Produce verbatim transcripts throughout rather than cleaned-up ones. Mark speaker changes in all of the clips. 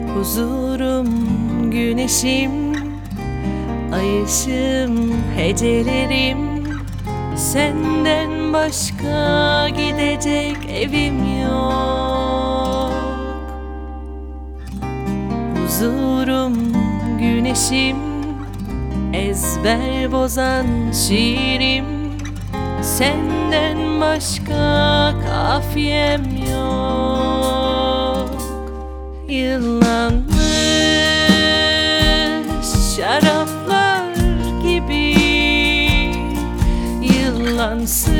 Speaker 1: Huzurum, güneşim, ay ışığım, hecelerim. Senden başka gidecek evim yok. Huzurum, güneşim, ezber bozan şiirim. Senden başka kafiyem yok. Yıllanmış şaraplar gibi yıllansın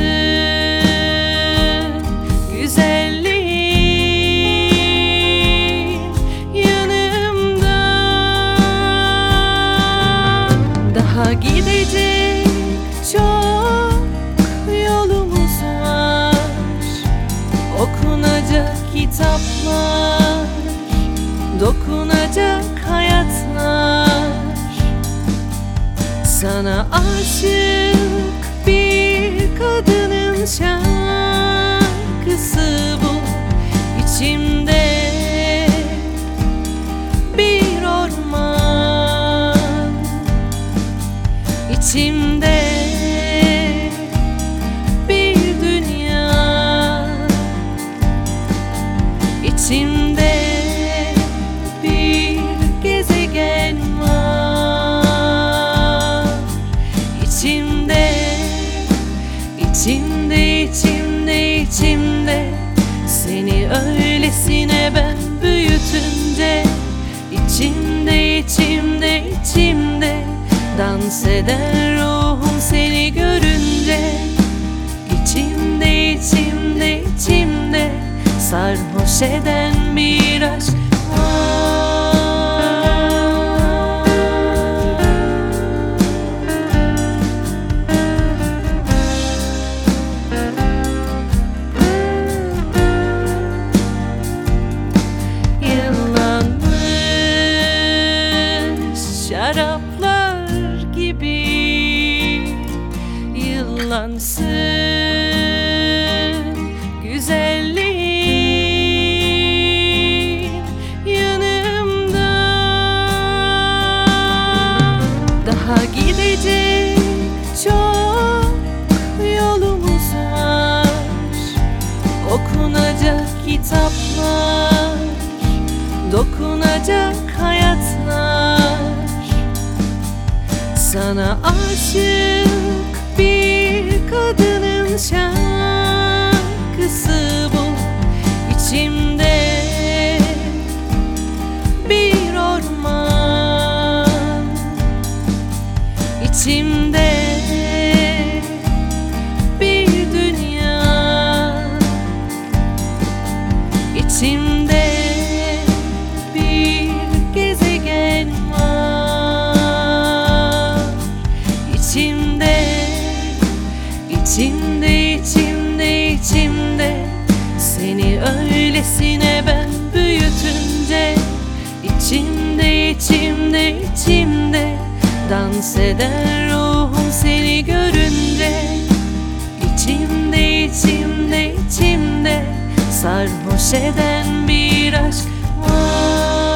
Speaker 1: güzelliğin yanımda. Daha gidecek çok yolumuz var, okunacak kitaplar, dokunacak hayatlar. Sana aşık bir kadının şarkısı bu. İçimde bir orman, içimde bir dünya, içimde bir gezegen var. İçimde, içimde, içimde, içimde seni öylesine ben büyütünce. İçimde, içimde, içimde dans eder ruhum seni görünce. İçimde, içimde, içimde sarhoş eden bir aşk var. Şaraplar gibi yıllansın güzelliğin yanımda. Daha gidecek çok yolumuz var, okunacak kitaplar, dokunacak hayatlar. Sana aşık bir kadının şarkısı bu. İçimde bir orman, içimde bir dünya, içimde bir gezegen var. İçimde, içimde, içimde, içimde seni öylesine ben büyütünce. İçimde, içimde, içimde dans eder ruhum seni görünce. İçimde, içimde, içimde sarhoş eden bir aşk var.